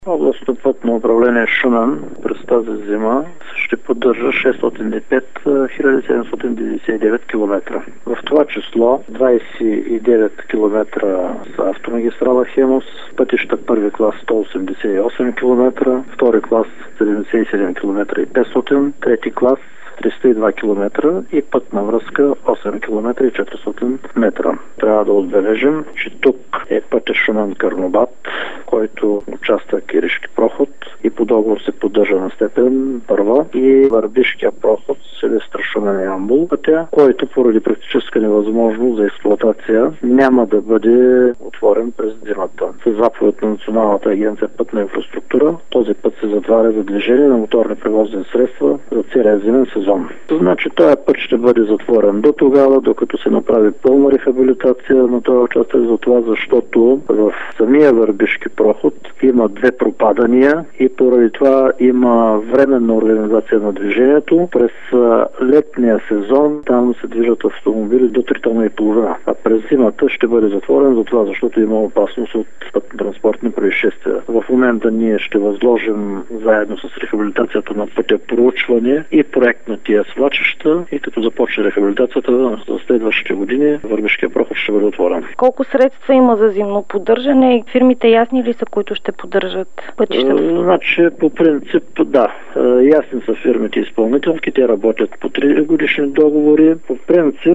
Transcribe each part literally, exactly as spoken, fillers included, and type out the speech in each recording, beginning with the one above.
Областно пътно управление Шумен през тази зима ще поддържа шестстотин и пет хиляди седемстотин деветдесет и девет километра. В това число двадесет и девет километра са автомагистрала Хемус, пътища първи клас сто осемдесет и осем километра, втори клас седемдесет и седем километра и петстотин, трети клас триста и два километра и пътна връзка осем километра и четиристотин метра. Трябва да отбележим, че тук е пътя Шумен-Карнобат, който участък Киришки проход и по договор се поддържа на степен първа, и Върбишкия проход Силистра Шумен Ямбол, пътя, който поради практическа невъзможност за експлоатация няма да бъде отворен през зимата. С заповед на Националната агенция пътна инфраструктура този път се затваря за движение на моторни превозни средства за целия зимен сезон. Значи този път ще бъде затворен до тогава, докато се направи пълна рехабилитация на този участък, за това, защото в самия Върбишки проход има две пропадания и поради това има временна организация на движението. През летния сезон там се движат автомобили до три тона и половина, а през зимата ще бъде затворен, за това, защото има опасност от пътно-транспортни происшествия. В момента ние ще възложим заедно с рехабилитацията на пътя проучване и проект на тия свлачища, и като започне рехабилитацията за следващите години, Върбишкия проход ще бъде отворен. Колко средства има за зимно поддържане? Фирмите ясни ли са, които ще поддържат пътищата? Значи, по принцип, да. Ясни са фирмите изпълнителки, те работят по три годишни договори. По принцип,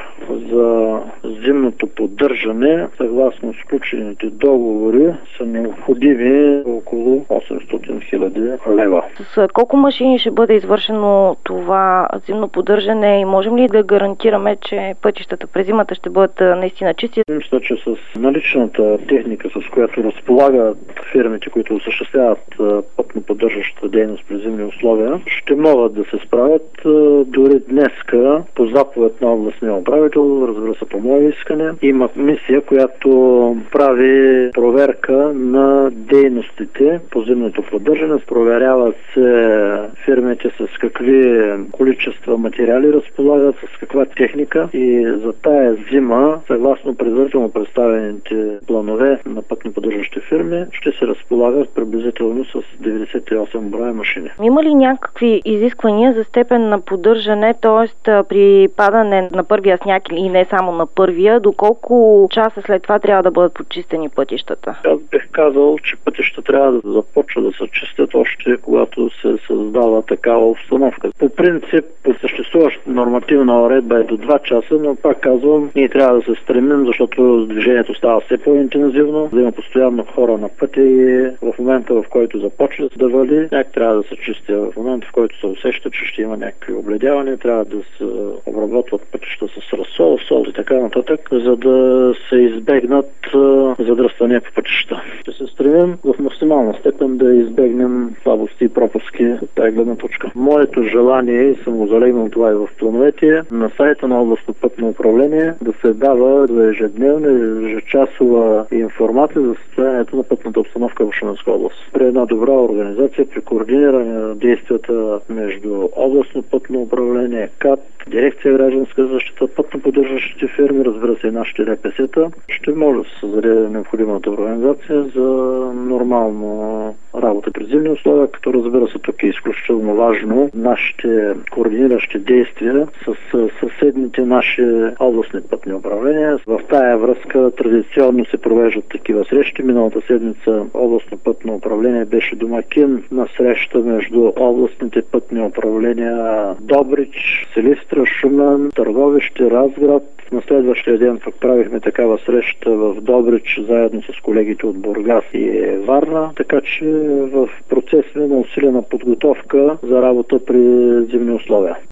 за зимното поддържане, съгласно сключените договори, са необходими около осемстотин хиляди лева. С колко машини ще бъде извършено това зимно поддържане и можем ли да гарантираме, че пътищата през зимата ще бъдат наистина чисти? Мисля, че с наличната техника, с която разполагат фирмите, които осъществяват пътно-поддържащата дейност при зимни условия, ще могат да се справят. Дори днеска, по заповед на областния управител, разбира се по мое искане, има мисия, която прави проверка на дейностите по зимното поддържане. Проверяват се фирмите с какви количества материали разполагат, с каква техника, и за тая зима, съгласно предварително представените планове на пътно-поддържащи фирми, ще се разполагат приблизително с деветдесет и осем броя машини. Има ли някакви изисквания за степен на поддържане, т.е. при падане на първия сняг и не само на първия, доколко часа след това трябва да бъдат почистени пътищата? Аз бих казал, че пътища трябва да започват да се чистят още когато се създава такава обстановка. По принцип, по съществуващата нормативна уредба е до два часа, но пак казвам, ние трябва да се стремим, защото движението става все по-интензивно, да има постоянно хора на пътя и в момента, в който започне да вали, някак трябва да се чисти. В момента, в който се усеща, че ще има някакви обледявания, трябва да се обработват пътища с разсол, сол и така нататък, за да се избегнат задръствания по пътища. Ще се стремим в максимална степен да избегнем слабости и пропуски от тази гледна точка. Моето желание, и съм го залегнал това и в плановете, на сайта на областно пътно управление да се дава за ежедневна и ежечасова информация за състоянието на пътната обстановка в Шуменска област. При една добра организация, при координиране на действията между областно пътно управление, КАТ, дирекция гражданска защита, пътно-поддържащите фирми, разбира се и нашите Р П С-та, ще може да се създаде необходимата организация за нормално работа при зимни условия, като разбира се тук е изключително важно нашите координиращи действия с съседните наши областни пътни управления. В тая връзка традиционно се провеждат такива срещи. Миналата седмица областно пътно управление беше домакин на среща между областните пътни управления Добрич, Силистра, Шумен, Търговище, Разград. На следващия ден пък правихме такава среща в Добрич заедно с колегите от Бургас и Варна, така че в процес на усилена подготовка за работа при зимни условия.